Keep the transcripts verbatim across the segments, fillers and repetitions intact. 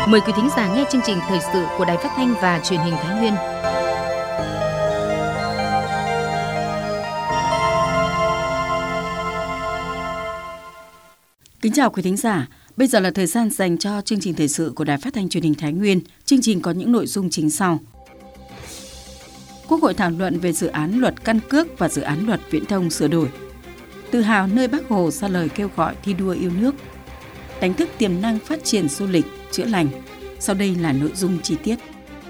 Mời quý thính giả nghe chương trình thời sự của Đài Phát thanh và Truyền hình Thái Nguyên. Kính chào quý thính giả. Bây giờ là thời gian dành cho chương trình thời sự của Đài Phát thanh Truyền hình Thái Nguyên. Chương trình có những nội dung chính sau. Quốc hội thảo luận về dự án luật căn cước và dự án luật viễn thông sửa đổi. Tự hào nơi Bác Hồ ra lời kêu gọi thi đua yêu nước. Đánh thức tiềm năng phát triển du lịch, chữa lành. Sau đây là nội dung chi tiết.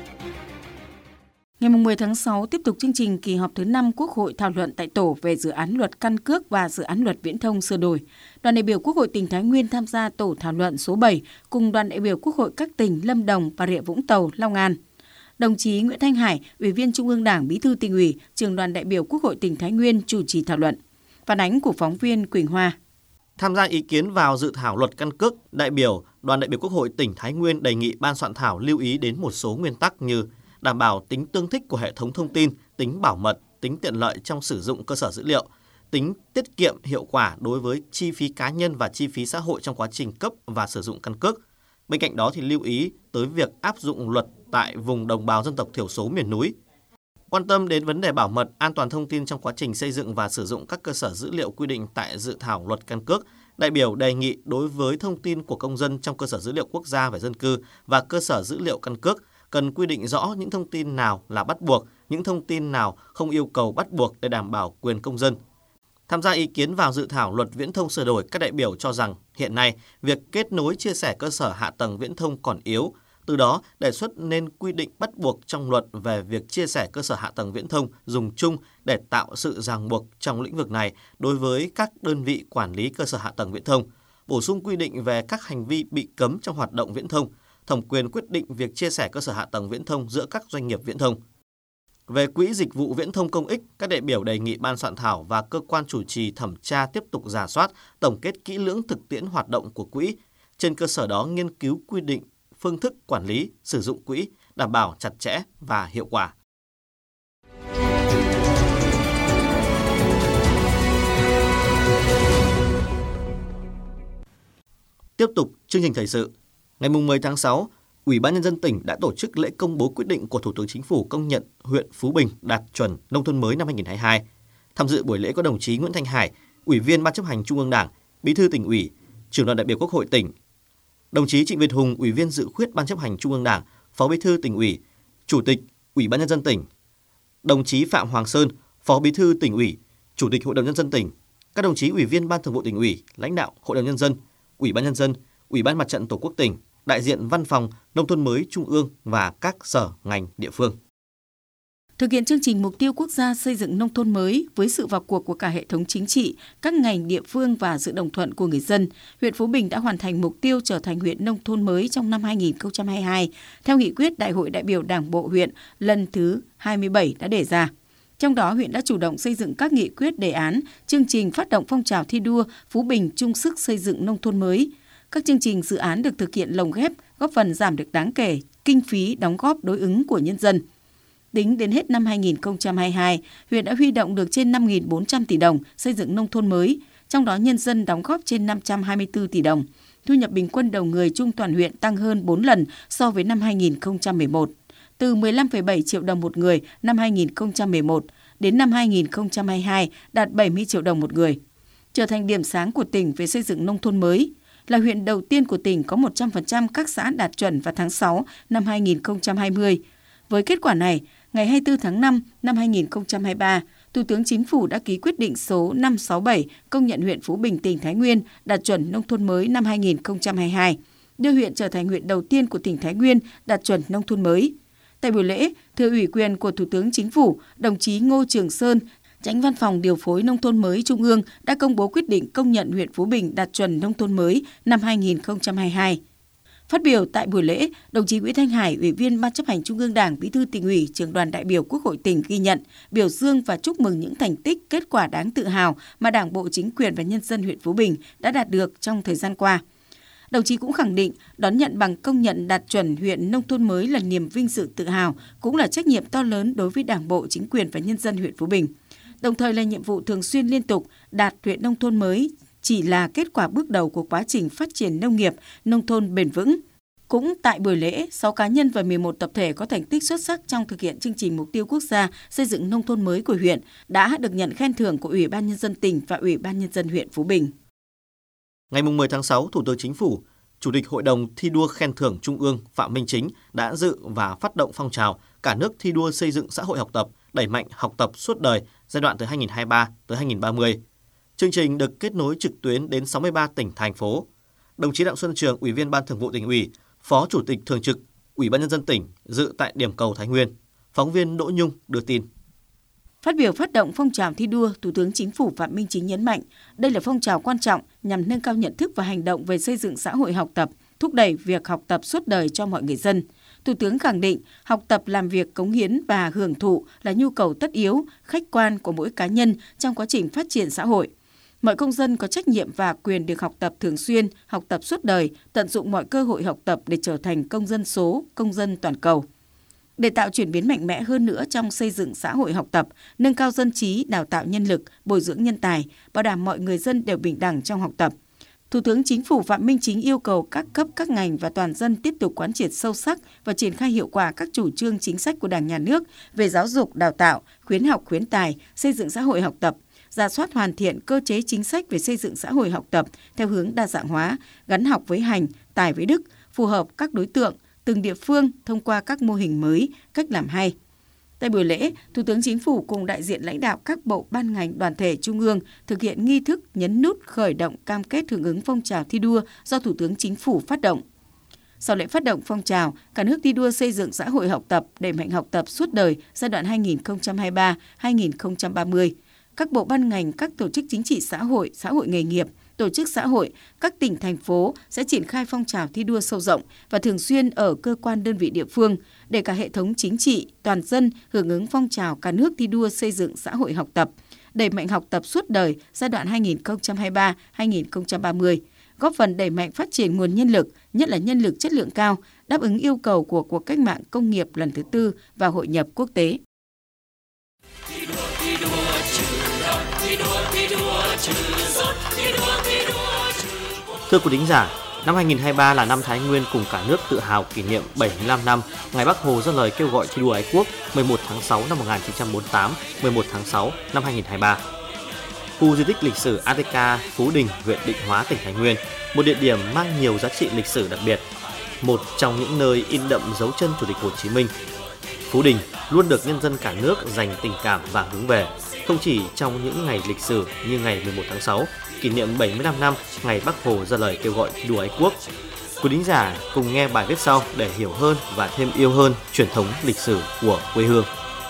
Ngày mười tháng sáu, tiếp tục chương trình kỳ họp thứ năm Quốc hội thảo luận tại tổ về dự án luật căn cước và dự án luật viễn thông sửa đổi. Đoàn đại biểu Quốc hội tỉnh Thái Nguyên tham gia tổ thảo luận số bảy cùng đoàn đại biểu Quốc hội các tỉnh Lâm Đồng, Bà Rịa Vũng Tàu, Long An. Đồng chí Nguyễn Thanh Hải, Ủy viên Trung ương Đảng, Bí thư Tỉnh ủy, Trưởng đoàn đại biểu Quốc hội tỉnh Thái Nguyên chủ trì thảo luận. Phản ánh của phóng viên Quỳnh Hoa. Tham gia ý kiến vào dự thảo luật căn cước, đại biểu đoàn đại biểu Quốc hội tỉnh Thái Nguyên đề nghị ban soạn thảo lưu ý đến một số nguyên tắc như đảm bảo tính tương thích của hệ thống thông tin, tính bảo mật, tính tiện lợi trong sử dụng cơ sở dữ liệu, tính tiết kiệm hiệu quả đối với chi phí cá nhân và chi phí xã hội trong quá trình cấp và sử dụng căn cước. Bên cạnh đó thì lưu ý tới việc áp dụng luật tại vùng đồng bào dân tộc thiểu số miền núi. Quan tâm đến vấn đề bảo mật, an toàn thông tin trong quá trình xây dựng và sử dụng các cơ sở dữ liệu quy định tại dự thảo luật căn cước, đại biểu đề nghị đối với thông tin của công dân trong cơ sở dữ liệu quốc gia về dân cư và cơ sở dữ liệu căn cước, cần quy định rõ những thông tin nào là bắt buộc, những thông tin nào không yêu cầu bắt buộc để đảm bảo quyền công dân. Tham gia ý kiến vào dự thảo luật viễn thông sửa đổi, các đại biểu cho rằng hiện nay việc kết nối chia sẻ cơ sở hạ tầng viễn thông còn yếu. Từ đó, đề xuất nên quy định bắt buộc trong luật về việc chia sẻ cơ sở hạ tầng viễn thông dùng chung để tạo sự ràng buộc trong lĩnh vực này đối với các đơn vị quản lý cơ sở hạ tầng viễn thông, bổ sung quy định về các hành vi bị cấm trong hoạt động viễn thông, thẩm quyền quyết định việc chia sẻ cơ sở hạ tầng viễn thông giữa các doanh nghiệp viễn thông. Về quỹ dịch vụ viễn thông công ích, các đại biểu đề nghị ban soạn thảo và cơ quan chủ trì thẩm tra tiếp tục rà soát, tổng kết kỹ lưỡng thực tiễn hoạt động của quỹ. Trên cơ sở đó nghiên cứu quy định phương thức quản lý, sử dụng quỹ, đảm bảo chặt chẽ và hiệu quả. Tiếp tục chương trình thời sự. Ngày mười tháng sáu, Ủy ban Nhân dân tỉnh đã tổ chức lễ công bố quyết định của Thủ tướng Chính phủ công nhận huyện Phú Bình đạt chuẩn nông thôn mới năm hai không hai hai. Tham dự buổi lễ có đồng chí Nguyễn Thanh Hải, Ủy viên Ban chấp hành Trung ương Đảng, Bí thư Tỉnh ủy, Trưởng đoàn đại biểu Quốc hội tỉnh. Đồng chí Trịnh Việt Hùng, Ủy viên dự khuyết Ban chấp hành Trung ương Đảng, Phó Bí thư Tỉnh ủy, Chủ tịch Ủy ban Nhân dân tỉnh. Đồng chí Phạm Hoàng Sơn, Phó Bí thư Tỉnh ủy, Chủ tịch Hội đồng Nhân dân tỉnh. Các đồng chí Ủy viên Ban Thường vụ Tỉnh ủy, lãnh đạo Hội đồng Nhân dân, Ủy ban Nhân dân, Ủy ban Mặt trận Tổ quốc tỉnh, đại diện Văn phòng Nông thôn mới Trung ương và các sở ngành địa phương. Thực hiện chương trình mục tiêu quốc gia xây dựng nông thôn mới với sự vào cuộc của cả hệ thống chính trị, các ngành địa phương và sự đồng thuận của người dân, huyện Phú Bình đã hoàn thành mục tiêu trở thành huyện nông thôn mới trong năm hai không hai hai, theo nghị quyết Đại hội đại biểu Đảng bộ huyện lần thứ hai mươi bảy đã đề ra. Trong đó, huyện đã chủ động xây dựng các nghị quyết đề án, chương trình phát động phong trào thi đua Phú Bình chung sức xây dựng nông thôn mới. Các chương trình dự án được thực hiện lồng ghép, góp phần giảm được đáng kể kinh phí đóng góp đối ứng của nhân dân. Tính đến hết năm hai không hai hai, huyện đã huy động được trên năm nghìn bốn trăm tỷ đồng xây dựng nông thôn mới, trong đó nhân dân đóng góp trên năm trăm hai mươi tư tỷ đồng. Thu nhập bình quân đầu người chung toàn huyện tăng hơn bốn lần so với năm hai không một một, từ mười lăm phẩy bảy triệu đồng một người năm hai không một một đến năm hai không hai hai đạt bảy mươi triệu đồng một người. Trở thành điểm sáng của tỉnh về xây dựng nông thôn mới, là huyện đầu tiên của tỉnh có một trăm phần trăm các xã đạt chuẩn vào tháng sáu năm hai không hai không. Với kết quả này, ngày hai mươi tư tháng năm năm hai không hai ba, Thủ tướng Chính phủ đã ký quyết định số năm trăm sáu mươi bảy công nhận huyện Phú Bình, tỉnh Thái Nguyên đạt chuẩn nông thôn mới năm hai không hai hai, đưa huyện trở thành huyện đầu tiên của tỉnh Thái Nguyên đạt chuẩn nông thôn mới. Tại buổi lễ, thừa ủy quyền của Thủ tướng Chính phủ, đồng chí Ngô Trường Sơn, Chánh Văn phòng Điều phối Nông thôn mới Trung ương đã công bố quyết định công nhận huyện Phú Bình đạt chuẩn nông thôn mới năm hai không hai hai. Phát biểu tại buổi lễ, đồng chí Nguyễn Thanh Hải, Ủy viên Ban chấp hành Trung ương Đảng, Bí thư Tỉnh ủy, Trưởng đoàn đại biểu Quốc hội tỉnh ghi nhận, biểu dương và chúc mừng những thành tích, kết quả đáng tự hào mà Đảng bộ, chính quyền và nhân dân huyện Phú Bình đã đạt được trong thời gian qua. Đồng chí cũng khẳng định đón nhận bằng công nhận đạt chuẩn huyện nông thôn mới là niềm vinh dự tự hào, cũng là trách nhiệm to lớn đối với Đảng bộ, chính quyền và nhân dân huyện Phú Bình. Đồng thời là nhiệm vụ thường xuyên liên tục, đạt huyện nông thôn mới chỉ là kết quả bước đầu của quá trình phát triển nông nghiệp, nông thôn bền vững. Cũng tại buổi lễ, sáu cá nhân và mười một tập thể có thành tích xuất sắc trong thực hiện chương trình mục tiêu quốc gia xây dựng nông thôn mới của huyện đã được nhận khen thưởng của Ủy ban Nhân dân tỉnh và Ủy ban Nhân dân huyện Phú Bình. Ngày mười tháng sáu, Thủ tướng Chính phủ, Chủ tịch Hội đồng thi đua khen thưởng Trung ương Phạm Minh Chính đã dự và phát động phong trào cả nước thi đua xây dựng xã hội học tập, đẩy mạnh học tập suốt đời giai đoạn từ hai nghìn không trăm hai mươi ba tới hai nghìn không trăm ba mươi. Chương trình được kết nối trực tuyến đến sáu mươi ba tỉnh, thành phố. Đồng chí Đặng Xuân Trường, Ủy viên Ban Thường vụ Tỉnh ủy, Phó Chủ tịch Thường trực Ủy ban Nhân dân tỉnh dự tại điểm cầu Thái Nguyên. Phóng viên Đỗ Nhung đưa tin. Phát biểu phát động phong trào thi đua, Thủ tướng Chính phủ Phạm Minh Chính nhấn mạnh, đây là phong trào quan trọng nhằm nâng cao nhận thức và hành động về xây dựng xã hội học tập, thúc đẩy việc học tập suốt đời cho mọi người dân. Thủ tướng khẳng định, học tập, làm việc, cống hiến và hưởng thụ là nhu cầu tất yếu, khách quan của mỗi cá nhân trong quá trình phát triển xã hội. Mọi công dân có trách nhiệm và quyền được học tập thường xuyên, học tập suốt đời, tận dụng mọi cơ hội học tập để trở thành công dân số, công dân toàn cầu. Để tạo chuyển biến mạnh mẽ hơn nữa trong xây dựng xã hội học tập, nâng cao dân trí, đào tạo nhân lực, bồi dưỡng nhân tài, bảo đảm mọi người dân đều bình đẳng trong học tập, Thủ tướng Chính phủ Phạm Minh Chính yêu cầu các cấp, các ngành và toàn dân tiếp tục quán triệt sâu sắc và triển khai hiệu quả các chủ trương chính sách của Đảng, Nhà nước về giáo dục, đào tạo, khuyến học, khuyến tài, xây dựng xã hội học tập, rà soát hoàn thiện cơ chế chính sách về xây dựng xã hội học tập theo hướng đa dạng hóa, gắn học với hành, tài với đức, phù hợp các đối tượng, từng địa phương thông qua các mô hình mới, cách làm hay. Tại buổi lễ, Thủ tướng Chính phủ cùng đại diện lãnh đạo các bộ ban ngành đoàn thể trung ương thực hiện nghi thức nhấn nút khởi động cam kết hưởng ứng phong trào thi đua do Thủ tướng Chính phủ phát động. Sau lễ phát động phong trào, cả nước thi đua xây dựng xã hội học tập, đẩy mạnh học tập suốt đời giai đoạn hai nghìn không trăm hai mươi ba đến hai nghìn không trăm ba mươi. Các bộ ban ngành, các tổ chức chính trị xã hội, xã hội nghề nghiệp, tổ chức xã hội, các tỉnh, thành phố sẽ triển khai phong trào thi đua sâu rộng và thường xuyên ở cơ quan đơn vị địa phương để cả hệ thống chính trị, toàn dân hưởng ứng phong trào cả nước thi đua xây dựng xã hội học tập, đẩy mạnh học tập suốt đời giai đoạn hai nghìn không trăm hai mươi ba đến hai nghìn không trăm ba mươi, góp phần đẩy mạnh phát triển nguồn nhân lực, nhất là nhân lực chất lượng cao, đáp ứng yêu cầu của cuộc cách mạng công nghiệp lần thứ tư và hội nhập quốc tế. Thưa quý thính giả, năm hai nghìn không trăm hai mươi ba là năm Thái Nguyên cùng cả nước tự hào kỷ niệm bảy mươi lăm năm ngày Bác Hồ ra lời kêu gọi thi đua ái quốc mười một tháng sáu năm một nghìn chín trăm bốn mươi tám, mười một tháng sáu năm hai nghìn không trăm hai mươi ba. Khu di tích lịch sử a tê ca Phú Đình, huyện Định Hóa, tỉnh Thái Nguyên, một địa điểm mang nhiều giá trị lịch sử đặc biệt, một trong những nơi in đậm dấu chân Chủ tịch Hồ Chí Minh. Phú Đình luôn được nhân dân cả nước dành tình cảm và hướng về, không chỉ trong những ngày lịch sử như ngày mười một tháng sáu, kỷ niệm bảy mươi lăm năm ngày Bác Hồ ra lời kêu gọi thi đua ái quốc. Quý thính giả cùng nghe bài viết sau để hiểu hơn và thêm yêu hơn truyền thống lịch sử của quê hương.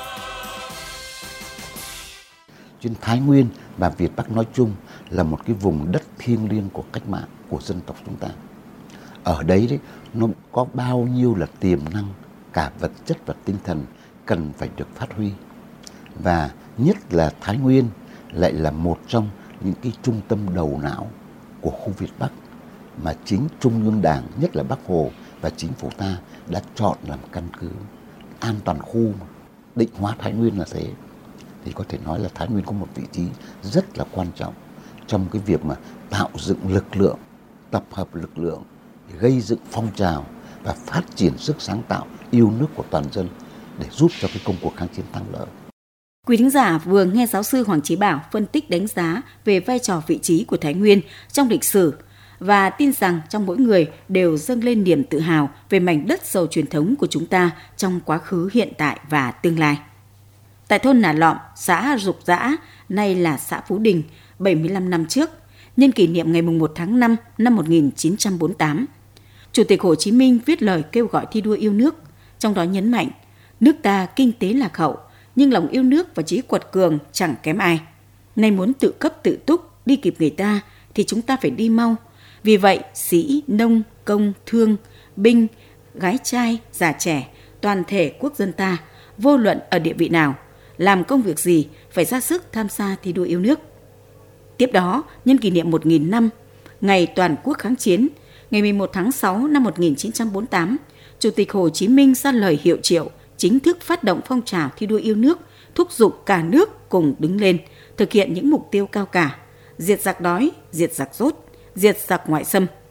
Trên Thái Nguyên và Việt Bắc nói chung là một cái vùng đất thiêng liêng của cách mạng của dân tộc chúng ta. Ở đấy đấy nó có bao nhiêu là tiềm năng cả vật chất và tinh thần cần phải được phát huy. Và nhất là Thái Nguyên lại là một trong những cái trung tâm đầu não của khu Việt Bắc mà chính Trung ương Đảng, nhất là Bác Hồ và chính phủ ta đã chọn làm căn cứ an toàn khu. Định hóa Thái Nguyên là thế. Thì có thể nói là Thái Nguyên có một vị trí rất là quan trọng trong cái việc mà tạo dựng lực lượng, tập hợp lực lượng, gây dựng phong trào và phát triển sức sáng tạo, yêu nước của toàn dân để giúp cho cái công cuộc kháng chiến thắng lợi. Quý thính giả vừa nghe giáo sư Hoàng Chí Bảo phân tích đánh giá về vai trò vị trí của Thái Nguyên trong lịch sử và tin rằng trong mỗi người đều dâng lên niềm tự hào về mảnh đất giàu truyền thống của chúng ta trong quá khứ, hiện tại và tương lai. Tại thôn Nà Lọm, xã Rục Rã, nay là xã Phú Đình, bảy mươi lăm năm trước, nhân kỷ niệm ngày mùng một tháng năm năm một nghìn chín trăm bốn mươi tám, Chủ tịch Hồ Chí Minh viết lời kêu gọi thi đua yêu nước, trong đó nhấn mạnh, nước ta kinh tế lạc hậu, nhưng lòng yêu nước và trí quật cường chẳng kém ai. Nay muốn tự cấp tự túc, đi kịp người ta, thì chúng ta phải đi mau. Vì vậy, sĩ, nông, công, thương, binh, gái trai, già trẻ, toàn thể quốc dân ta, vô luận ở địa vị nào, làm công việc gì, phải ra sức tham gia thi đua yêu nước. Tiếp đó, nhân kỷ niệm một nghìn năm, ngày toàn quốc kháng chiến, ngày mười một tháng sáu năm một nghìn chín trăm bốn mươi tám, Chủ tịch Hồ Chí Minh ra lời hiệu triệu, chính thức phát động phong trào thi đua yêu nước, thúc giục cả nước cùng đứng lên, thực hiện những mục tiêu cao cả, diệt giặc đói, diệt giặc dốt, diệt giặc ngoại xâm.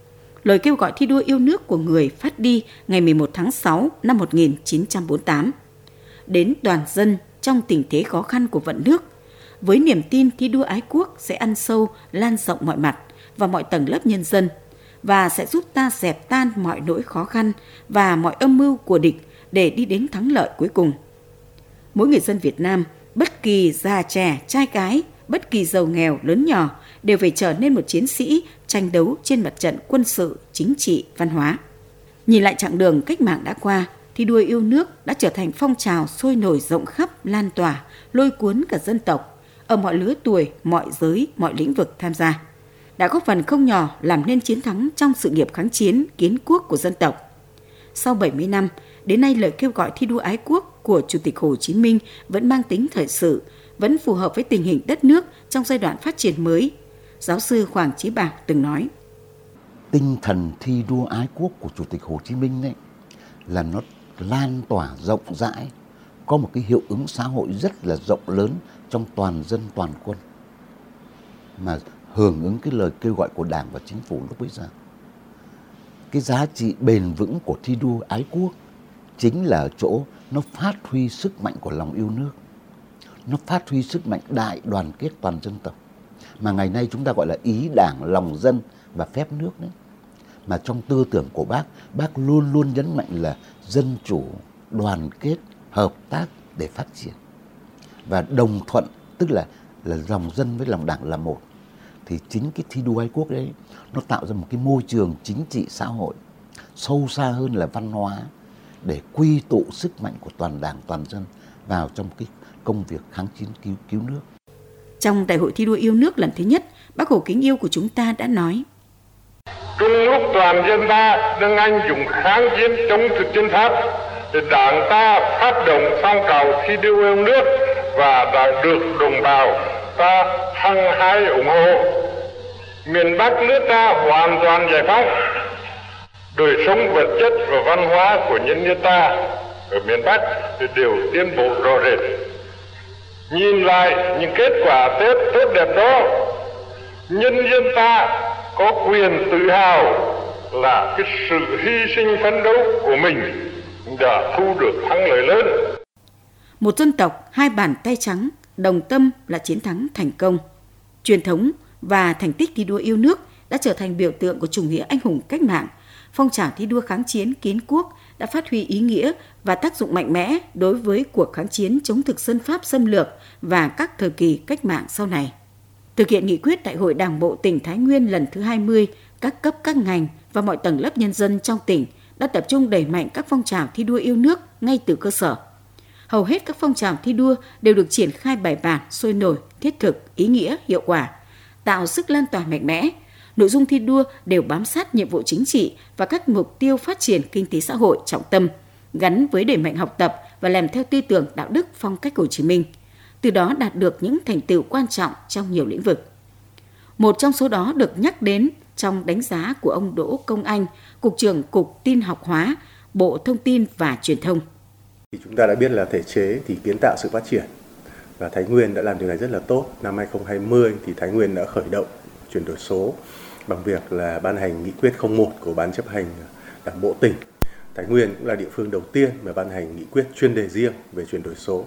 lời kêu gọi thi đua yêu nước của người phát đi ngày mười một tháng sáu năm một nghìn chín trăm bốn mươi tám. Đến toàn dân trong tình thế khó khăn của vận nước, với niềm tin thi đua ái quốc sẽ ăn sâu, lan rộng mọi mặt và mọi tầng lớp nhân dân, và sẽ giúp ta dẹp tan mọi nỗi khó khăn và mọi âm mưu của địch để đi đến thắng lợi cuối cùng. Mỗi người dân Việt Nam, bất kỳ già trẻ, trai gái, bất kỳ giàu nghèo, lớn nhỏ, đều phải trở nên một chiến sĩ tranh đấu trên mặt trận quân sự, chính trị, văn hóa. Nhìn lại chặng đường cách mạng đã qua, thi đua yêu nước đã trở thành phong trào sôi nổi rộng khắp, lan tỏa, lôi cuốn cả dân tộc, ở mọi lứa tuổi, mọi giới, mọi lĩnh vực tham gia, đã góp phần không nhỏ làm nên chiến thắng trong sự nghiệp kháng chiến, kiến quốc của dân tộc. Sau bảy mươi năm, đến nay lời kêu gọi thi đua ái quốc của Chủ tịch Hồ Chí Minh vẫn mang tính thời sự, vẫn phù hợp với tình hình đất nước trong giai đoạn phát triển mới. Giáo sư Hoàng Chí Bảo từng nói: tinh thần thi đua ái quốc của Chủ tịch Hồ Chí Minh ấy, là nó lan tỏa rộng rãi, có một cái hiệu ứng xã hội rất là rộng lớn trong toàn dân toàn quân, mà hưởng ứng cái lời kêu gọi của Đảng và Chính phủ lúc bấy giờ. Cái giá trị bền vững của thi đua ái quốc chính là ở chỗ nó phát huy sức mạnh của lòng yêu nước, nó phát huy sức mạnh đại đoàn kết toàn dân tộc, mà ngày nay chúng ta gọi là ý Đảng, lòng dân và phép nước đấy. Mà trong tư tưởng của bác, bác luôn luôn nhấn mạnh là dân chủ, đoàn kết, hợp tác để phát triển. Và đồng thuận, tức là, là lòng dân với lòng Đảng là một. Thì chính cái thi đua ái quốc đấy, nó tạo ra một cái môi trường chính trị xã hội sâu xa hơn là văn hóa, để quy tụ sức mạnh của toàn Đảng, toàn dân vào trong cái công việc kháng chiến cứu, cứu nước. Trong Đại hội thi đua yêu nước lần thứ nhất, Bác Hồ kính yêu của chúng ta đã nói: Trong lúc toàn dân ta đang anh dũng kháng chiến chống thực dân Pháp, thì Đảng ta phát động phong trào thi đua yêu nước và đã được đồng bào ta hăng hái ủng hộ. Miền Bắc nước ta hoàn toàn giải phóng, đời sống vật chất và văn hóa của nhân dân ta ở miền Bắc thì đều tiến bộ rõ rệt. Nhìn lại những kết quả Tết tốt đẹp đó, nhân dân ta có quyền tự hào là cái sự hy sinh phấn đấu của mình đã thu được thắng lợi lớn. Một dân tộc, hai bàn tay trắng, đồng tâm là chiến thắng thành công. Truyền thống và thành tích thi đua yêu nước đã trở thành biểu tượng của chủ nghĩa anh hùng cách mạng. Phong trào thi đua kháng chiến kiến quốc đã phát huy ý nghĩa và tác dụng mạnh mẽ đối với cuộc kháng chiến chống thực dân Pháp xâm lược và các thời kỳ cách mạng sau này. Thực hiện nghị quyết Đại hội Đảng bộ tỉnh Thái Nguyên lần thứ hai mươi, các cấp các ngành và mọi tầng lớp nhân dân trong tỉnh đã tập trung đẩy mạnh các phong trào thi đua yêu nước ngay từ cơ sở. Hầu hết các phong trào thi đua đều được triển khai bài bản, sôi nổi, thiết thực, ý nghĩa, hiệu quả, tạo sức lan tỏa mạnh mẽ. Nội dung thi đua đều bám sát nhiệm vụ chính trị và các mục tiêu phát triển kinh tế xã hội trọng tâm, gắn với đẩy mạnh học tập và làm theo tư tưởng đạo đức phong cách Hồ Chí Minh, từ đó đạt được những thành tựu quan trọng trong nhiều lĩnh vực. Một trong số đó được nhắc đến trong đánh giá của ông Đỗ Công Anh, Cục trưởng Cục Tin học hóa, Bộ Thông tin và Truyền thông. Thì chúng ta đã biết là thể chế thì kiến tạo sự phát triển, và Thái Nguyên đã làm điều này rất là tốt. Năm hai không hai không thì Thái Nguyên đã khởi động chuyển đổi số bằng việc là ban hành nghị quyết không một của Ban chấp hành Đảng bộ tỉnh. Thái Nguyên cũng là địa phương đầu tiên mà ban hành nghị quyết chuyên đề riêng về chuyển đổi số.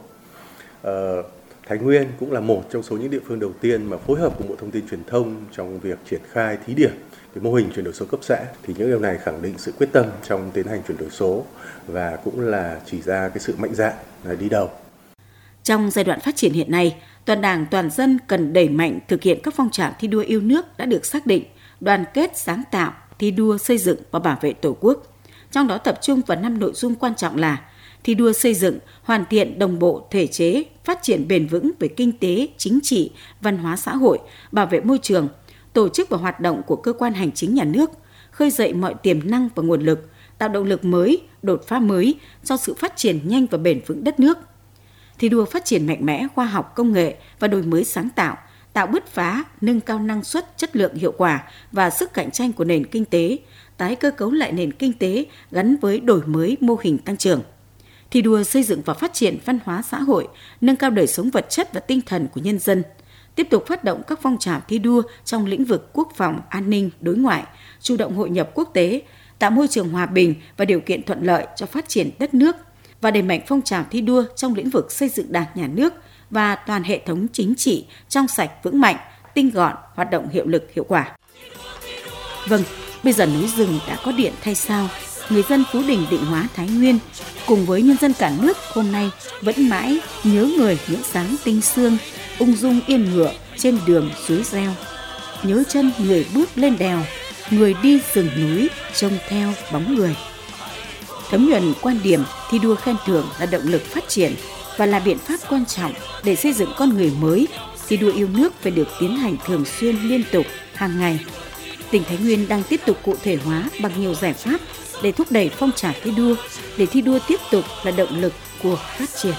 Ờ, Thái Nguyên cũng là một trong số những địa phương đầu tiên mà phối hợp cùng Bộ Thông tin Truyền thông trong việc triển khai thí điểm cái mô hình chuyển đổi số cấp xã. Thì những điều này khẳng định sự quyết tâm trong tiến hành chuyển đổi số và cũng là chỉ ra cái sự mạnh dạn là đi đầu. Trong giai đoạn phát triển hiện nay, toàn Đảng, toàn dân cần đẩy mạnh thực hiện các phong trào thi đua yêu nước đã được xác định, đoàn kết, sáng tạo, thi đua xây dựng và bảo vệ Tổ quốc. Trong đó tập trung vào năm nội dung quan trọng là thi đua xây dựng, hoàn thiện đồng bộ thể chế, phát triển bền vững về kinh tế, chính trị, văn hóa xã hội, bảo vệ môi trường, tổ chức và hoạt động của cơ quan hành chính nhà nước, khơi dậy mọi tiềm năng và nguồn lực, tạo động lực mới, đột phá mới cho sự phát triển nhanh và bền vững đất nước. Thi đua phát triển mạnh mẽ khoa học công nghệ và đổi mới sáng tạo, tạo bứt phá, nâng cao năng suất, chất lượng, hiệu quả và sức cạnh tranh của nền kinh tế, tái cơ cấu lại nền kinh tế gắn với đổi mới mô hình tăng trưởng. Thi đua xây dựng và phát triển văn hóa xã hội, nâng cao đời sống vật chất và tinh thần của nhân dân, tiếp tục phát động các phong trào thi đua trong lĩnh vực quốc phòng, an ninh, đối ngoại, chủ động hội nhập quốc tế, tạo môi trường hòa bình và điều kiện thuận lợi cho phát triển đất nước, và đẩy mạnh phong trào thi đua trong lĩnh vực xây dựng Đảng, Nhà nước và toàn hệ thống chính trị trong sạch vững mạnh, tinh gọn, hoạt động hiệu lực hiệu quả. Vâng, bây giờ núi rừng đã có điện thay sao, người dân Phú Đình, Định Hóa, Thái Nguyên cùng với nhân dân cả nước hôm nay vẫn mãi nhớ người những sáng tinh sương, ung dung yên ngựa trên đường suối reo. Nhớ chân người bước lên đèo, người đi rừng núi trông theo bóng người. Thấm nhuần quan điểm thi đua khen thưởng là động lực phát triển và là biện pháp quan trọng để xây dựng con người mới. Thi đua yêu nước phải được tiến hành thường xuyên, liên tục, hàng ngày. Tỉnh Thái Nguyên đang tiếp tục cụ thể hóa bằng nhiều giải pháp để thúc đẩy phong trào thi đua, để thi đua tiếp tục là động lực của phát triển.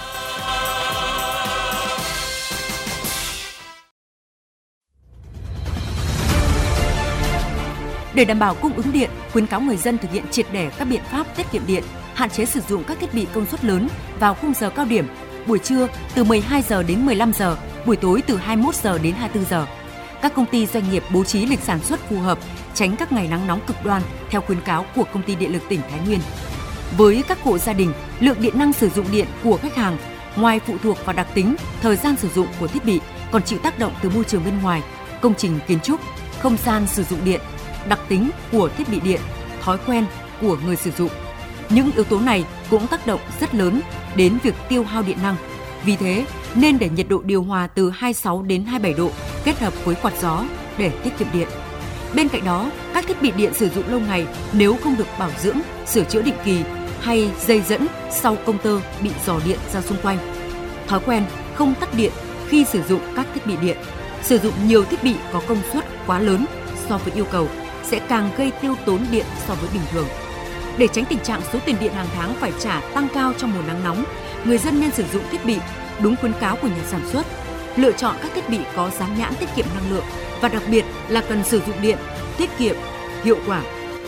Để đảm bảo cung ứng điện, khuyến cáo người dân thực hiện triệt để các biện pháp tiết kiệm điện, hạn chế sử dụng các thiết bị công suất lớn vào khung giờ cao điểm, buổi trưa từ mười hai giờ đến mười lăm giờ, buổi tối từ hai mươi mốt giờ đến hai mươi tư giờ. Các công ty doanh nghiệp bố trí lịch sản xuất phù hợp, tránh các ngày nắng nóng cực đoan theo khuyến cáo của Công ty Điện lực tỉnh Thái Nguyên. Với các hộ gia đình, lượng điện năng sử dụng điện của khách hàng ngoài phụ thuộc vào đặc tính, thời gian sử dụng của thiết bị còn chịu tác động từ môi trường bên ngoài, công trình kiến trúc, không gian sử dụng điện, đặc tính của thiết bị điện, thói quen của người sử dụng. Những yếu tố này cũng tác động rất lớn đến việc tiêu hao điện năng. Vì thế, nên để nhiệt độ điều hòa từ hai mươi sáu đến hai mươi bảy độ kết hợp với quạt gió để tiết kiệm điện. Bên cạnh đó, các thiết bị điện sử dụng lâu ngày nếu không được bảo dưỡng, sửa chữa định kỳ hay dây dẫn sau công tơ bị rò điện ra xung quanh. Thói quen không tắt điện khi sử dụng các thiết bị điện, sử dụng nhiều thiết bị có công suất quá lớn so với yêu cầu sẽ càng gây tiêu tốn điện so với bình thường. Để tránh tình trạng số tiền điện hàng tháng phải trả tăng cao trong mùa nắng nóng, người dân nên sử dụng thiết bị đúng khuyến cáo của nhà sản xuất, lựa chọn các thiết bị có dán nhãn tiết kiệm năng lượng và đặc biệt là cần sử dụng điện tiết kiệm, hiệu quả.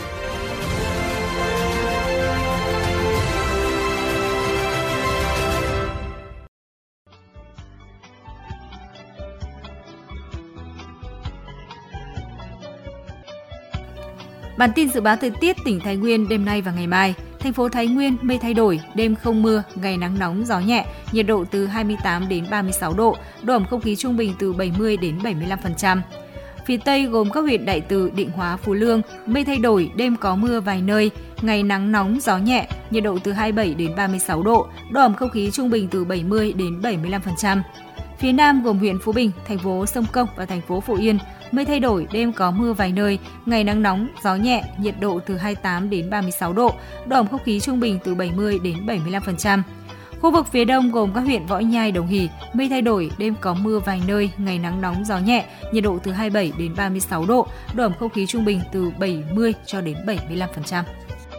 Bản tin dự báo thời tiết tỉnh Thái Nguyên đêm nay và ngày mai. Thành phố Thái Nguyên mây thay đổi, đêm không mưa, ngày nắng nóng, gió nhẹ, nhiệt độ từ hai mươi tám đến ba mươi sáu độ, độ ẩm không khí trung bình từ bảy mươi đến bảy mươi lăm phần trăm. Phía Tây gồm các huyện Đại Từ, Định Hóa, Phú Lương, mây thay đổi, đêm có mưa vài nơi, ngày nắng nóng, gió nhẹ, nhiệt độ từ hai mươi bảy đến ba mươi sáu độ, độ ẩm không khí trung bình từ bảy mươi đến bảy mươi lăm phần trăm. Phía Nam gồm huyện Phú Bình, thành phố Sông Công và thành phố Phổ Yên, mây thay đổi, đêm có mưa vài nơi, ngày nắng nóng, gió nhẹ, nhiệt độ từ hai mươi tám đến ba mươi sáu độ, độ ẩm không khí trung bình từ bảy mươi đến bảy mươi lăm phần trăm. Khu vực phía Đông gồm các huyện Võ Nhai, Đồng Hỷ, mây thay đổi, đêm có mưa vài nơi, ngày nắng nóng, gió nhẹ, nhiệt độ từ hai mươi bảy đến ba mươi sáu độ, độ ẩm không khí trung bình từ bảy mươi cho đến bảy mươi lăm phần trăm.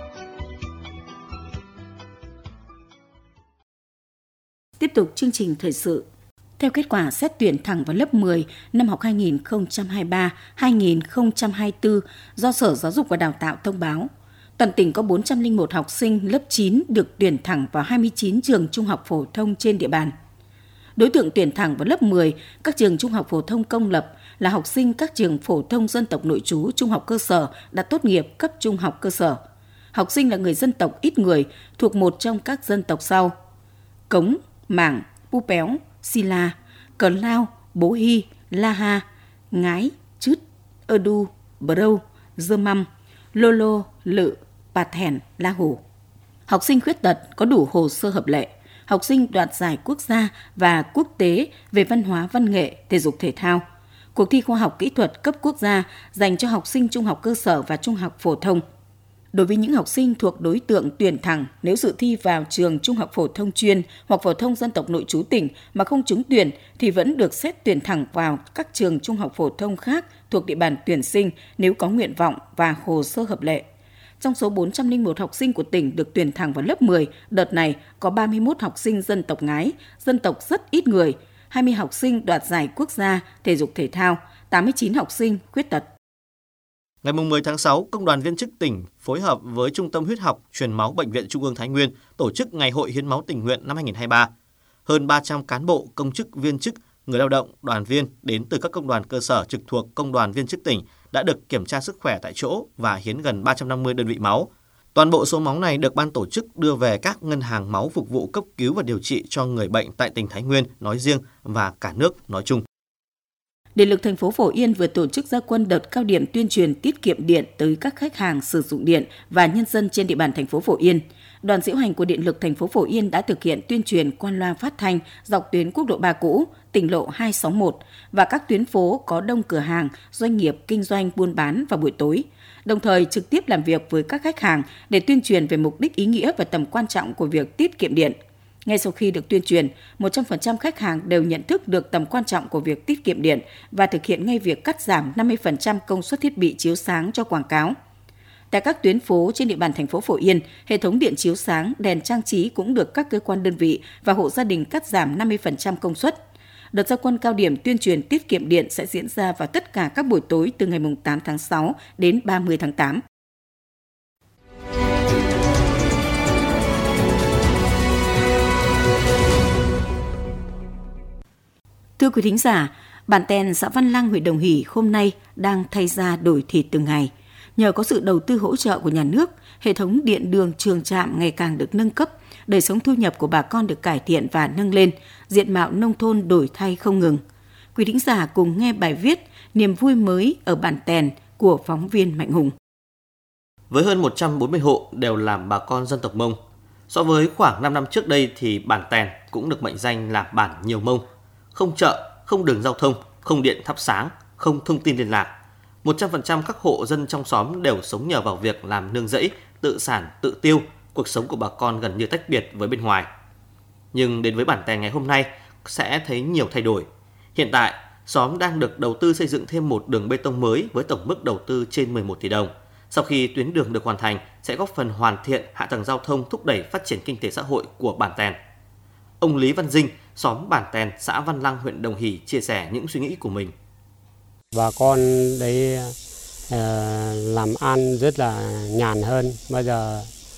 Tiếp tục chương trình thời sự. Theo kết quả xét tuyển thẳng vào lớp mười năm học hai nghìn không trăm hai mươi ba hai nghìn không trăm hai mươi tư do Sở Giáo dục và Đào tạo thông báo, toàn tỉnh có bốn trăm lẻ một học sinh lớp chín được tuyển thẳng vào hai mươi chín trường trung học phổ thông trên địa bàn. Đối tượng tuyển thẳng vào lớp mười các trường trung học phổ thông công lập là học sinh các trường phổ thông dân tộc nội trú trung học cơ sở đã tốt nghiệp cấp trung học cơ sở. Học sinh là người dân tộc ít người thuộc một trong các dân tộc sau: Cống, Mảng, Pu Péo, Si La, Cờ Lao, Bố Hy, La Ha, Ngái, Chứt, Ơ Đu, Bờ Râu, Dơ Măm, Lô Lô, Lự, Bà Thẻn, La Hủ. Học sinh khuyết tật có đủ hồ sơ hợp lệ. Học sinh đoạt giải quốc gia và quốc tế về văn hóa, văn nghệ, thể dục thể thao. Cuộc thi khoa học kỹ thuật cấp quốc gia dành cho học sinh trung học cơ sở và trung học phổ thông. Đối với những học sinh thuộc đối tượng tuyển thẳng, nếu dự thi vào trường trung học phổ thông chuyên hoặc phổ thông dân tộc nội trú tỉnh mà không trúng tuyển thì vẫn được xét tuyển thẳng vào các trường trung học phổ thông khác thuộc địa bàn tuyển sinh nếu có nguyện vọng và hồ sơ hợp lệ. Trong số bốn trăm lẻ một học sinh của tỉnh được tuyển thẳng vào lớp mười, đợt này có ba mươi mốt học sinh dân tộc Ngái, dân tộc rất ít người, hai mươi học sinh đoạt giải quốc gia thể dục thể thao, tám mươi chín học sinh khuyết tật. Ngày mười tháng sáu, Công đoàn Viên chức tỉnh phối hợp với Trung tâm Huyết học Truyền máu Bệnh viện Trung ương Thái Nguyên tổ chức Ngày hội hiến máu tình nguyện năm hai nghìn không trăm hai mươi ba. Hơn ba trăm cán bộ, công chức, viên chức người lao động, đoàn viên đến từ các công đoàn cơ sở trực thuộc Công đoàn Viên chức tỉnh đã được kiểm tra sức khỏe tại chỗ và hiến gần ba trăm năm mươi đơn vị máu. Toàn bộ số máu này được ban tổ chức đưa về các ngân hàng máu phục vụ cấp cứu và điều trị cho người bệnh tại tỉnh Thái Nguyên nói riêng và cả nước nói chung. Điện lực thành phố Phổ Yên vừa tổ chức ra quân đợt cao điểm tuyên truyền tiết kiệm điện tới các khách hàng sử dụng điện và nhân dân trên địa bàn thành phố Phổ Yên. Đoàn diễu hành của Điện lực thành phố Phổ Yên đã thực hiện tuyên truyền qua loa phát thanh dọc tuyến quốc lộ ba cũ, tỉnh lộ hai sáu một và các tuyến phố có đông cửa hàng, doanh nghiệp kinh doanh buôn bán vào buổi tối, đồng thời trực tiếp làm việc với các khách hàng để tuyên truyền về mục đích ý nghĩa và tầm quan trọng của việc tiết kiệm điện. Ngay sau khi được tuyên truyền, một trăm phần trăm khách hàng đều nhận thức được tầm quan trọng của việc tiết kiệm điện và thực hiện ngay việc cắt giảm năm mươi phần trăm công suất thiết bị chiếu sáng cho quảng cáo. Tại các tuyến phố trên địa bàn thành phố Phổ Yên, hệ thống điện chiếu sáng, đèn trang trí cũng được các cơ quan đơn vị và hộ gia đình cắt giảm năm mươi phần trăm công suất. Đợt ra quân cao điểm tuyên truyền tiết kiệm điện sẽ diễn ra vào tất cả các buổi tối từ ngày tám tháng sáu đến ba mươi tháng tám. Thưa quý thính giả, bản Tèn xã Văn Lăng, huyện Đồng Hỷ hôm nay đang thay da đổi thịt từng ngày. Nhờ có sự đầu tư hỗ trợ của nhà nước, hệ thống điện đường trường trạm ngày càng được nâng cấp, đời sống thu nhập của bà con được cải thiện và nâng lên, diện mạo nông thôn đổi thay không ngừng. Quý thính giả cùng nghe bài viết Niềm vui mới ở bản Tèn của phóng viên Mạnh Hùng. Với hơn một trăm bốn mươi hộ đều làm bà con dân tộc Mông. So với khoảng năm năm trước đây thì bản Tèn cũng được mệnh danh là bản nhiều Mông. Không chợ, không đường giao thông, không điện thắp sáng, không thông tin liên lạc. một trăm phần trăm các hộ dân trong xóm đều sống nhờ vào việc làm nương rẫy, tự sản, tự tiêu. Cuộc sống của bà con gần như tách biệt với bên ngoài. Nhưng đến với bản Tèn ngày hôm nay sẽ thấy nhiều thay đổi. Hiện tại, xóm đang được đầu tư xây dựng thêm một đường bê tông mới với tổng mức đầu tư trên mười một tỷ đồng. Sau khi tuyến đường được hoàn thành, sẽ góp phần hoàn thiện hạ tầng giao thông, thúc đẩy phát triển kinh tế xã hội của bản Tèn. Ông Lý Văn Dinh, xóm bản Tèn, xã Văn Lăng, huyện Đồng Hỷ chia sẻ những suy nghĩ của mình. Bà con đấy uh, làm ăn rất là nhàn hơn, bây giờ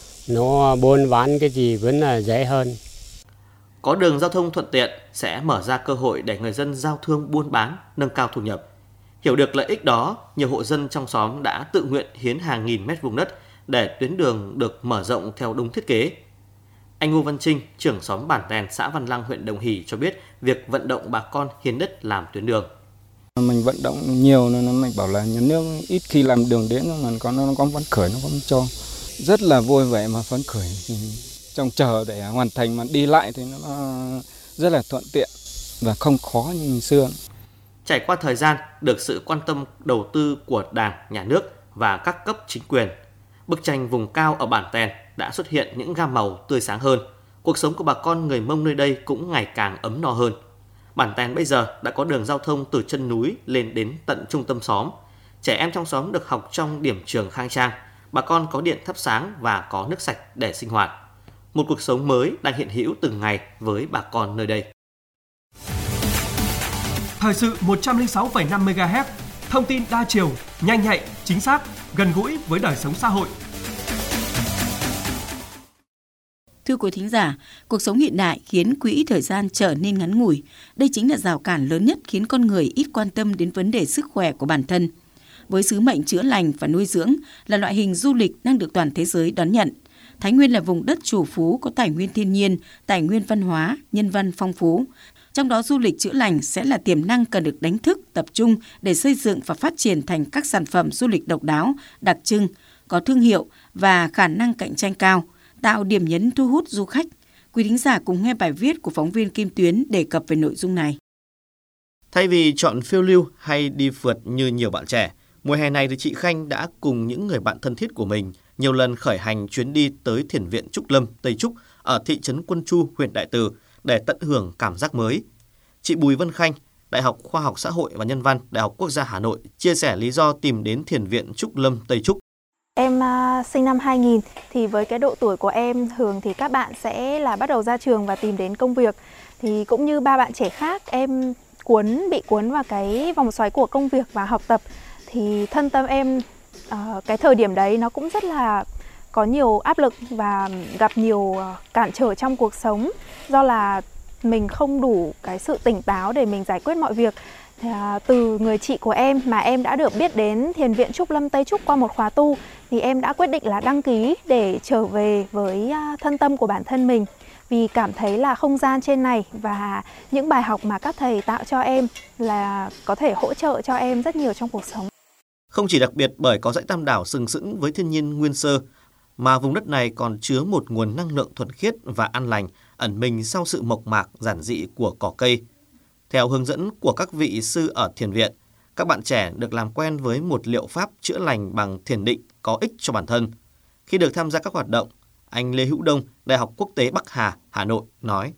nó buôn bán cái gì vẫn là dễ hơn. Có đường giao thông thuận tiện sẽ mở ra cơ hội để người dân giao thương buôn bán, nâng cao thu nhập. Hiểu được lợi ích đó, nhiều hộ dân trong xóm đã tự nguyện hiến hàng nghìn mét vuông đất để tuyến đường được mở rộng theo đúng thiết kế. Anh Ngô Văn Trinh, trưởng xóm bản Tèn, xã Văn Lăng, huyện Đồng Hỷ cho biết việc vận động bà con hiến đất làm tuyến đường. Mình vận động nhiều nên mình bảo là nhà nước ít khi làm đường đến mà con nó có phấn khởi, nó không cho. Rất là vui vẻ mà phấn khởi. Trong chờ để hoàn thành mà đi lại thì nó rất là thuận tiện và không khó như ngày xưa. Trải qua thời gian, được sự quan tâm đầu tư của Đảng, Nhà nước và các cấp chính quyền, bức tranh vùng cao ở bản Tèn đã xuất hiện những gam màu tươi sáng hơn. Cuộc sống của bà con người Mông nơi đây cũng ngày càng ấm no hơn. Bản Tèn bây giờ đã có đường giao thông từ chân núi lên đến tận trung tâm xóm. Trẻ em trong xóm được học trong điểm trường khang trang. Bà con có điện thắp sáng và có nước sạch để sinh hoạt. Một cuộc sống mới đang hiện hữu từng ngày với bà con nơi đây. Thời sự một trăm lẻ sáu phẩy năm mê ga héc, thông tin đa chiều, nhanh nhạy, chính xác, gần gũi với đời sống xã hội. Thưa quý thính giả, cuộc sống hiện đại khiến quỹ thời gian trở nên ngắn ngủi. Đây chính là rào cản lớn nhất khiến con người ít quan tâm đến vấn đề sức khỏe của bản thân. Với sứ mệnh chữa lành và nuôi dưỡng là loại hình du lịch đang được toàn thế giới đón nhận. Thái Nguyên là vùng đất trù phú có tài nguyên thiên nhiên, tài nguyên văn hóa, nhân văn phong phú. Trong đó du lịch chữa lành sẽ là tiềm năng cần được đánh thức, tập trung để xây dựng và phát triển thành các sản phẩm du lịch độc đáo, đặc trưng, có thương hiệu và khả năng cạnh tranh cao, tạo điểm nhấn thu hút du khách. Quý thính giả cùng nghe bài viết của phóng viên Kim Tuyến đề cập về nội dung này. Thay vì chọn phiêu lưu hay đi phượt như nhiều bạn trẻ, mùa hè này thì chị Khanh đã cùng những người bạn thân thiết của mình nhiều lần khởi hành chuyến đi tới Thiền viện Trúc Lâm, Tây Trúc ở thị trấn Quân Chu, huyện Đại Từ để tận hưởng cảm giác mới. Chị Bùi Vân Khanh, Đại học Khoa học Xã hội và Nhân văn, Đại học Quốc gia Hà Nội chia sẻ lý do tìm đến Thiền viện Trúc Lâm, Tây Trúc. Em uh, sinh năm hai nghìn thì với cái độ tuổi của em thường thì các bạn sẽ là bắt đầu ra trường và tìm đến công việc. Thì cũng như ba bạn trẻ khác, em cuốn bị cuốn vào cái vòng xoáy của công việc và học tập. Thì thân tâm em uh, cái thời điểm đấy nó cũng rất là có nhiều áp lực và gặp nhiều uh, cản trở trong cuộc sống. Do là mình không đủ cái sự tỉnh táo để mình giải quyết mọi việc. Thì, à, từ người chị của em mà em đã được biết đến Thiền viện Trúc Lâm Tây Trúc qua một khóa tu, thì em đã quyết định là đăng ký để trở về với à, thân tâm của bản thân mình. Vì cảm thấy là không gian trên này và những bài học mà các thầy tạo cho em là có thể hỗ trợ cho em rất nhiều trong cuộc sống. Không chỉ đặc biệt bởi có dãy Tam Đảo sừng sững với thiên nhiên nguyên sơ, mà vùng đất này còn chứa một nguồn năng lượng thuần khiết và an lành ẩn mình sau sự mộc mạc giản dị của cỏ cây. Theo hướng dẫn của các vị sư ở thiền viện, các bạn trẻ được làm quen với một liệu pháp chữa lành bằng thiền định có ích cho bản thân. Khi được tham gia các hoạt động, anh Lê Hữu Đông, Đại học Quốc tế Bắc Hà, Hà Nội nói: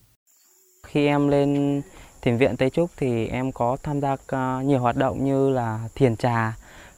Khi em lên Thiền viện Tây Trúc thì em có tham gia nhiều hoạt động như là thiền trà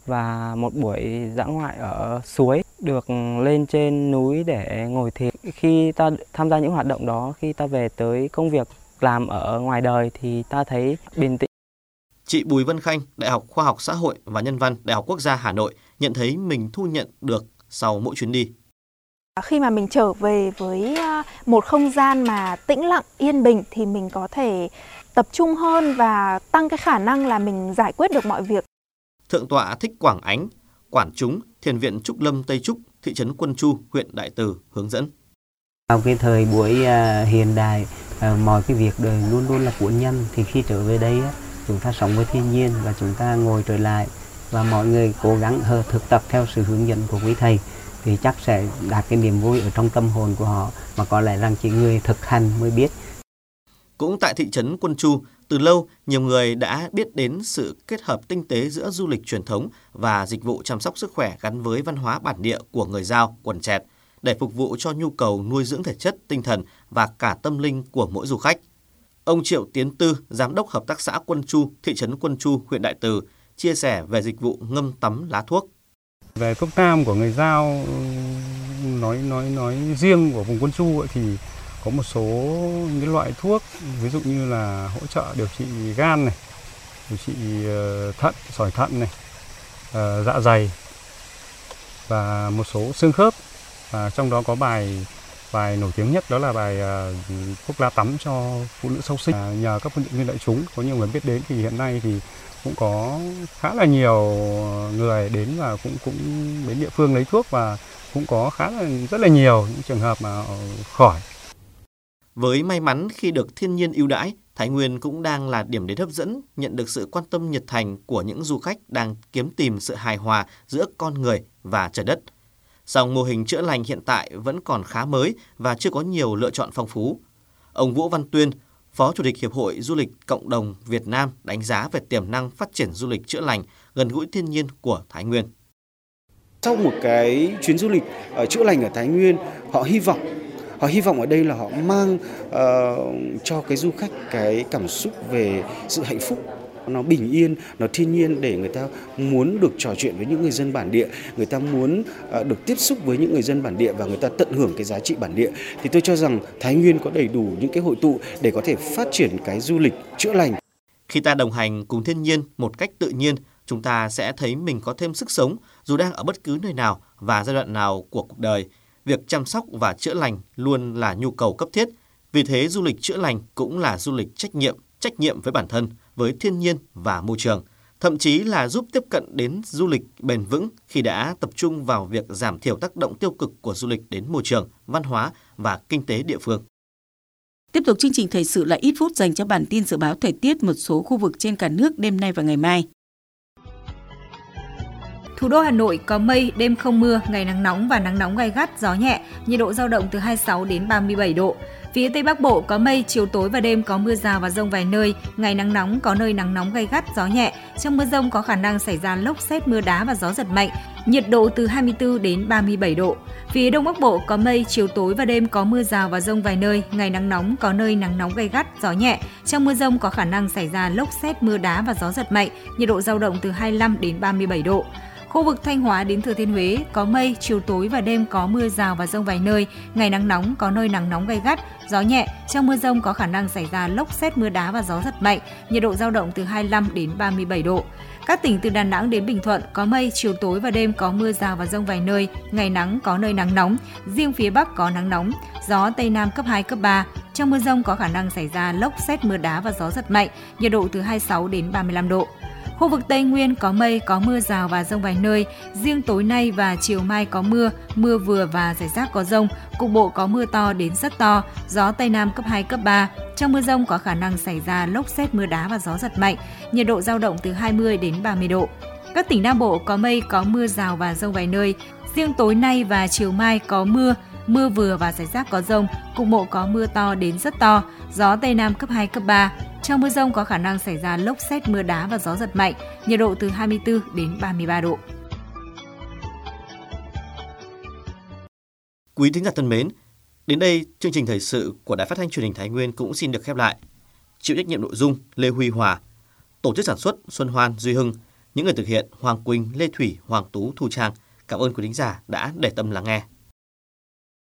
và một buổi dã ngoại ở suối, được lên trên núi để ngồi thiền. Khi ta tham gia những hoạt động đó, khi ta về tới công việc làm ở ngoài đời thì ta thấy bình tĩnh. Chị Bùi Vân Khanh, Đại học Khoa học Xã hội và Nhân văn, Đại học Quốc gia Hà Nội nhận thấy mình thu nhận được sau mỗi chuyến đi. Khi mà mình trở về với một không gian mà tĩnh lặng, yên bình thì mình có thể tập trung hơn và tăng cái khả năng là mình giải quyết được mọi việc. Thượng tọa Thích Quảng Ánh, quản chúng Thiền viện Trúc Lâm Tây Trúc, thị trấn Quân Chu, huyện Đại Từ hướng dẫn. Vào cái thời buổi uh, hiện đại, uh, mọi cái việc đời luôn luôn là của nhân, thì khi trở về đây uh, chúng ta sống với thiên nhiên và chúng ta ngồi trở lại và mọi người cố gắng uh, thực tập theo sự hướng dẫn của quý thầy thì chắc sẽ đạt cái niềm vui ở trong tâm hồn của họ, mà có lẽ rằng chỉ người thực hành mới biết. Cũng tại thị trấn Quân Chu, từ lâu nhiều người đã biết đến sự kết hợp tinh tế giữa du lịch truyền thống và dịch vụ chăm sóc sức khỏe gắn với văn hóa bản địa của người Dao, quần Chẹt để phục vụ cho nhu cầu nuôi dưỡng thể chất, tinh thần và cả tâm linh của mỗi du khách. Ông Triệu Tiến Tư, Giám đốc Hợp tác xã Quân Chu, thị trấn Quân Chu, huyện Đại Từ, chia sẻ về dịch vụ ngâm tắm lá thuốc. Về thuốc nam của người Dao nói nói nói riêng của vùng Quân Chu thì có một số những loại thuốc, ví dụ như là hỗ trợ điều trị gan này, điều trị thận, sỏi thận này, dạ dày và một số xương khớp. Và trong đó có bài bài nổi tiếng nhất đó là bài thuốc lá tắm cho phụ nữ sau sinh. À, nhờ các phương tiện đại chúng có nhiều người biết đến thì hiện nay thì cũng có khá là nhiều người đến và cũng cũng đến địa phương lấy thuốc, và cũng có khá là rất là nhiều những trường hợp mà khỏi. Với may mắn khi được thiên nhiên ưu đãi, Thái Nguyên cũng đang là điểm đến hấp dẫn, nhận được sự quan tâm nhiệt thành của những du khách đang kiếm tìm sự hài hòa giữa con người và trời đất. Song mô hình chữa lành hiện tại vẫn còn khá mới và chưa có nhiều lựa chọn phong phú. Ông Vũ Văn Tuyên, Phó Chủ tịch Hiệp hội Du lịch Cộng đồng Việt Nam đánh giá về tiềm năng phát triển du lịch chữa lành gần gũi thiên nhiên của Thái Nguyên. Sau một cái chuyến du lịch ở chữa lành ở Thái Nguyên, họ hy vọng Họ hy vọng ở đây là họ mang uh, cho cái du khách cái cảm xúc về sự hạnh phúc, nó bình yên, nó thiên nhiên, để người ta muốn được trò chuyện với những người dân bản địa, người ta muốn uh, được tiếp xúc với những người dân bản địa và người ta tận hưởng cái giá trị bản địa. Thì tôi cho rằng Thái Nguyên có đầy đủ những cái hội tụ để có thể phát triển cái du lịch chữa lành. Khi ta đồng hành cùng thiên nhiên một cách tự nhiên, chúng ta sẽ thấy mình có thêm sức sống dù đang ở bất cứ nơi nào và giai đoạn nào của cuộc đời. Việc chăm sóc và chữa lành luôn là nhu cầu cấp thiết. Vì thế, du lịch chữa lành cũng là du lịch trách nhiệm, trách nhiệm với bản thân, với thiên nhiên và môi trường. Thậm chí là giúp tiếp cận đến du lịch bền vững khi đã tập trung vào việc giảm thiểu tác động tiêu cực của du lịch đến môi trường, văn hóa và kinh tế địa phương. Tiếp tục chương trình thời sự là ít phút dành cho bản tin dự báo thời tiết một số khu vực trên cả nước đêm nay và ngày mai. Thủ đô Hà Nội có mây, đêm không mưa, ngày nắng nóng và nắng nóng gay gắt, gió nhẹ, nhiệt độ dao động từ hai mươi sáu đến ba mươi bảy độ. Phía Tây Bắc Bộ có mây, chiều tối và đêm có mưa rào và dông vài nơi, ngày nắng nóng, có nơi nắng nóng gay gắt, gió nhẹ. Trong mưa dông có khả năng xảy ra lốc sét, mưa đá và gió giật mạnh, nhiệt độ từ hai mươi tư đến ba mươi bảy độ. Phía Đông Bắc Bộ có mây, chiều tối và đêm có mưa rào và dông vài nơi, ngày nắng nóng, có nơi nắng nóng gay gắt, gió nhẹ. Trong mưa dông có khả năng xảy ra lốc sét, mưa đá và gió giật mạnh, nhiệt độ dao động từ hai mươi lăm đến ba mươi bảy độ. Khu vực Thanh Hóa đến Thừa Thiên Huế có mây, chiều tối và đêm có mưa rào và dông vài nơi, ngày nắng nóng, có nơi nắng nóng gay gắt, gió nhẹ. Trong mưa dông có khả năng xảy ra lốc sét, mưa đá và gió giật mạnh, nhiệt độ dao động từ hai mươi lăm đến ba mươi bảy độ. Các tỉnh từ Đà Nẵng đến Bình Thuận có mây, chiều tối và đêm có mưa rào và dông vài nơi, ngày nắng, có nơi nắng nóng. Riêng phía Bắc có nắng nóng, gió Tây Nam cấp hai, cấp ba, Trong mưa dông có khả năng xảy ra lốc sét, mưa đá và gió giật mạnh, nhiệt độ từ hai mươi sáu đến ba mươi lăm độ. Khu vực Tây Nguyên có mây, có mưa rào và dông vài nơi. Riêng tối nay và chiều mai có mưa, mưa vừa và rải rác có dông. Cục bộ có mưa to đến rất to, gió Tây Nam cấp hai, cấp ba. Trong mưa dông có khả năng xảy ra lốc sét, mưa đá và gió giật mạnh. Nhiệt độ dao động từ hai mươi đến ba mươi độ. Các tỉnh Nam Bộ có mây, có mưa rào và dông vài nơi. Riêng tối nay và chiều mai có mưa, mưa vừa và rải rác có dông. Cục bộ có mưa to đến rất to, gió Tây Nam cấp hai, cấp ba. Trong mưa dông có khả năng xảy ra lốc sét, mưa đá và gió giật mạnh, nhiệt độ từ hai mươi tư đến ba mươi ba độ. Quý thính giả thân mến, đến đây chương trình thời sự của Đài Phát thanh Truyền hình Thái Nguyên cũng xin được khép lại. Chịu trách nhiệm nội dung Lê Huy Hòa, tổ chức sản xuất Xuân Hoan, Duy Hưng, những người thực hiện Hoàng Quỳnh, Lê Thủy, Hoàng Tú, Thu Trang. Cảm ơn quý thính giả đã để tâm lắng nghe.